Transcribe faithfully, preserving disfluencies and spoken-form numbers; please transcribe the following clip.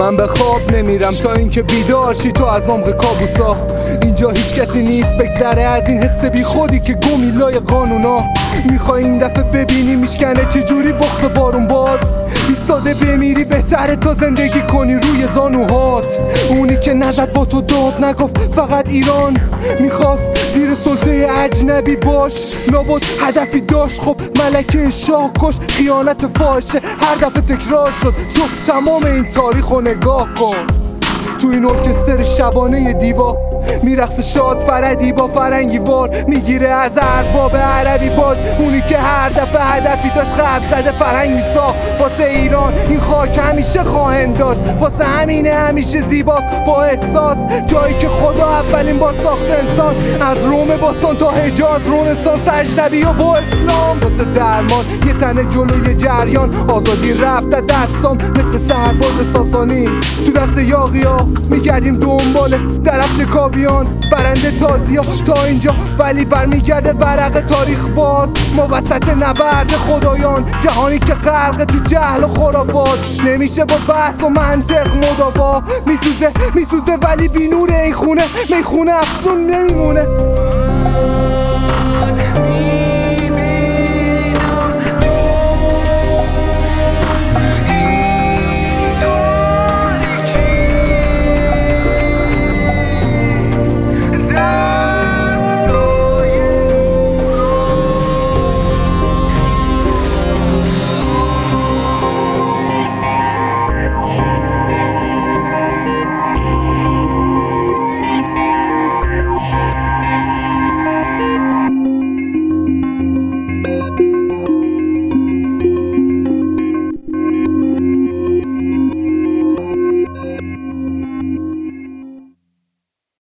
من به خواب نمیرم تا اینکه بیدار شی تو از عمق کابوسا. اینجا هیچ کسی نیست بگذره از این حس بی خودی که گمی لای قانونا. میخوای این دفعه ببینی میشکنه چجوری بغض بارون باز. ایستاده بمیری بهتره تا زندگی کنی روی زانوهات. اونی که نزد با تو داد نگفت فقط ایران میخواست زیر سلطه اجنبی باش. لابد هدفی داشت خب ملکه شاه کش. خیانت فاحشه هر دفعه تکرار شد. تو تمام این تاریخو نگاه کن. تو این ارکستر شبانه دیوا میرقص شاد فردی با فرنگی وار. میگیره از ارباب عربی باد. اونی که هر دفعه هدفی داشت خرب زده فرهنگ میساخت واسه ایران. این خاک همیشه خواهند داشت واسه همینه همیشه زیباست با احساس. جایی که خدا اولین بار ساخت انسان. از روم باستان تا حجاز رنسانس اجنبی و با اسلام. واسه درمان یه تنه جلوی جریان. آزادی رفت از دستام مثل سرباز ساسانی. تو دست یاغیا میگردیم دنبال درفش کاویان. برنده تازیا تا اینجا ولی برمیگرده ورق تاریخ باز. ما وسط نبرد خدایان. جهانی که غرق تو جهل و خرافات. نمیشه با بحث و منطق مداوا. میسوزه میسوزه ولی بی نور این خونه. میخونه افسون نمیمونه.